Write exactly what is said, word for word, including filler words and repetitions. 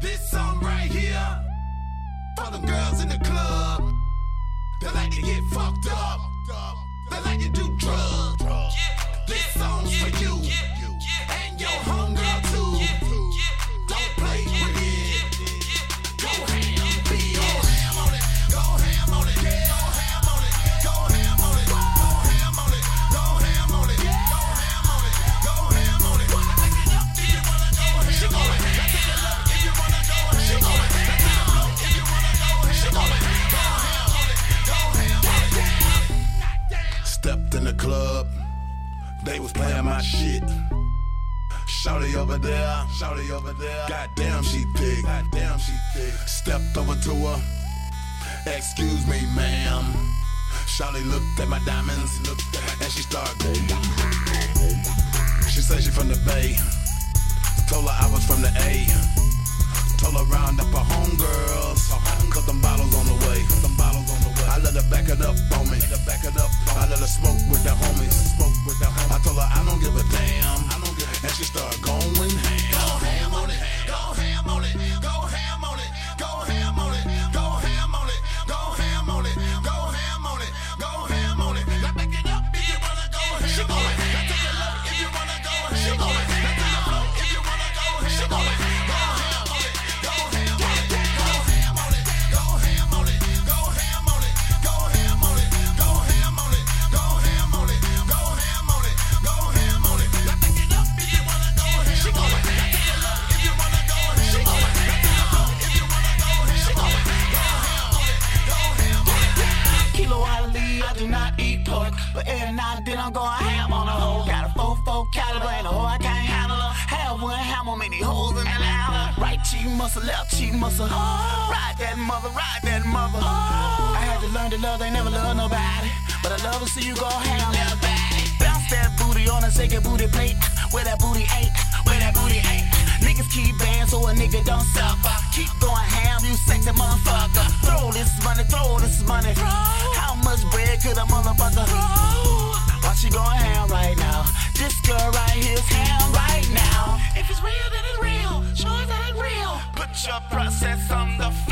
This song right here for the girls in the club that like to get fucked up, that like to do drugs. This song's for you and your homegirl too. Don't play with it. Go ham, be go ham on it. Go ham on it. Go ham on it. Go ham on it. Go ham on it. Go ham on it. Go ham on it. Go ham on it. Take it up if you wanna go ham on it. Take it up if you wanna go ham on it. Take it up if you wanna go ham on it. Go ham on it. Go ham on it. Stepped in the club. They was playing my shit. Shawty over there, shawty over there. Goddamn, she thick. Goddamn, she thick. Stepped over to her. Excuse me, ma'am. Shawty looked at my diamonds, and she started going. She said she from the Bay. Told her I was from the A. Told her round up her homegirls. Cut them bottles on the way. Them bottles on the way. I let her back it up on me. Back it up. I let her smoke with the homies. Smoke with the homies. I told her I don't give a damn. I don't give a and she started going ham. Go ham on it. Go ham on it. Go ham on it. Go ham on it. Go ham on it. Go ham on it. Go ham on it. Go ham on it. Now back it up if you wanna go ham on it. Now take it low if you wanna go ham on it. Now take it low if you wanna go ham on it. Go ham on it. Go ham on it. Go ham on it. Go ham on it. Go ham on it. Go ham on it. Go ham on it. Go ham on it. Go ham on it. Go ham on it. Now back it up if you wanna go ham on it. Now take it low if you wanna go ham on it. Now take it low if you wanna go ham on it. Go ham on it. Go ham on it. Kilo Ali, I do not eat pork, but every now and then I'm going ham on a hoe. Got a four four caliber and a hoe I can't handle her. Have one hammer, many holes in the ladder. Right cheek muscle, left cheek muscle. Ride that mother, ride that mother. I had to learn to love, they never love nobody, but I love to see you go ham, little baddie. Bounce that booty on a second booty plate. Where that booty ain't, where that booty ain't. Niggas keep banned so a nigga don't suffer. Keep going ham, you sexy motherfucker. Throw this money, throw this money. How much bread could a motherfucker throw? Why she going ham right now? This girl right here's ham right now. If it's real, then it's real. Show us that it's real. Put your process on the